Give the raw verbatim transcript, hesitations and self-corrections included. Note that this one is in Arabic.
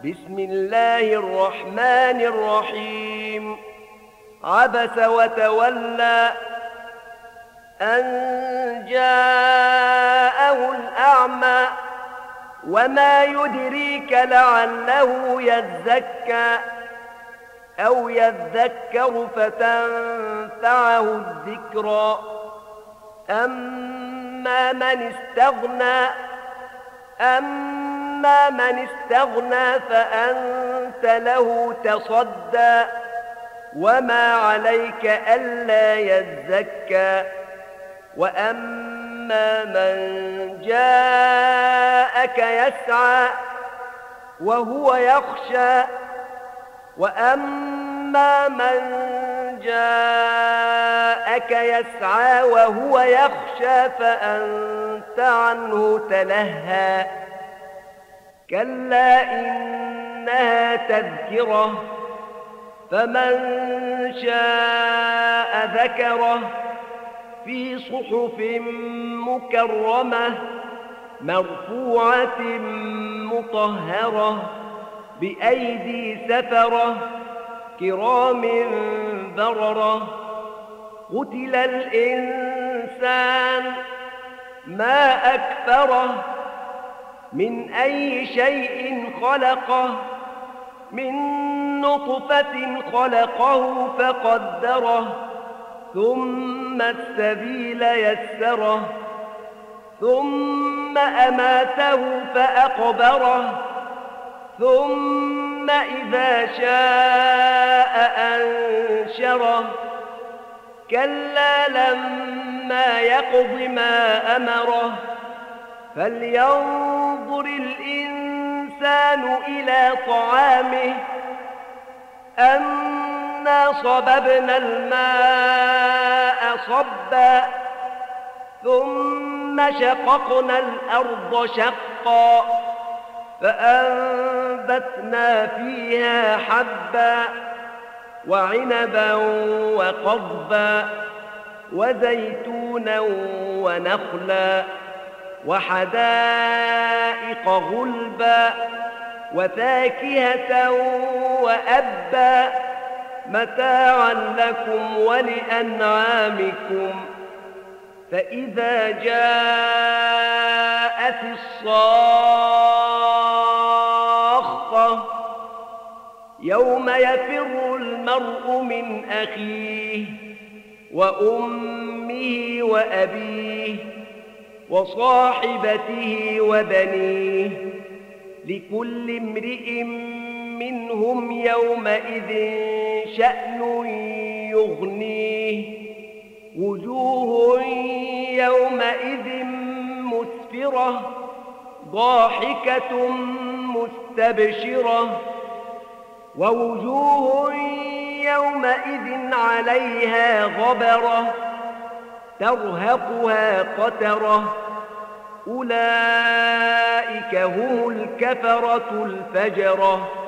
بسم الله الرحمن الرحيم. عبس وتولى أن جاءه الأعمى وما يدريك لعله يزكى أو يذكر فتنفعه الذكرى. أما من استغنى أما من استغنى فأنت له تصدى وما عليك ألا يزكى. وأما من جاءك يسعى وهو يخشى وأما من جاءك يسعى وهو يخشى فأنت عنه تلهى. كلا إنها تذكرة فمن شاء ذكره في صحف مكرمة مرفوعة مطهرة بأيدي سفرة كرام بررة. قتل الإنسان ما أكفره من أي شيء خلقه من نطفة خلقه فقدره ثم السبيل يسره ثم أماته فأقبره ثم إذا شاء أنشره. كلا لما يقض ما أمره فلينظر الإنسان إلى طعامه أنا صببنا الماء صبا ثم شققنا الأرض شقا فأنبتنا فيها حبا وعنبا وقضبا وزيتونا ونخلا وحدائق غلبا وفاكهة وأبا متاعا لكم ولأنعامكم. فإذا جاءت الصاخة يوم يفر المرء من أخيه وأمه وأبيه وصاحبته وبنيه لكل امرئ منهم يومئذ شأن يغنيه. وجوه يومئذ مسفرة ضاحكة مستبشرة ووجوه يومئذ عليها غبرة ترهقها قترة. أولئك هم الكفرة الفجرة.